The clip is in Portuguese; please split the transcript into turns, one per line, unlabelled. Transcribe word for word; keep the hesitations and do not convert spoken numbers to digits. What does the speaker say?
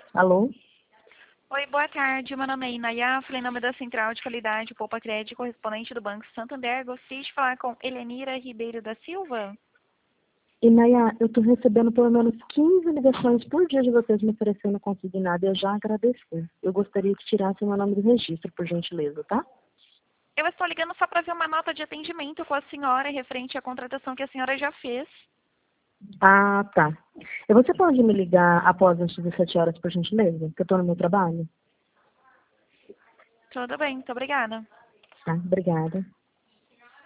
Alô?
Oi, boa tarde. Meu nome é Inaya, falei em nome da Central de Qualidade Poupa Crédito, correspondente do Banco Santander. Gostaria de falar com Helenira Ribeiro da Silva.
E, Naya, eu estou recebendo pelo menos quinze ligações por dia de vocês me oferecendo consignado e eu já agradeci. Eu gostaria que tirassem meu nome do registro, por gentileza, tá?
Eu estou ligando só para ver uma nota de atendimento com a senhora referente à contratação que a senhora já fez.
Ah, tá. E você pode me ligar após as dezessete horas, por gentileza? Que eu estou no meu trabalho?
Tudo bem, muito obrigada.
Tá, obrigada.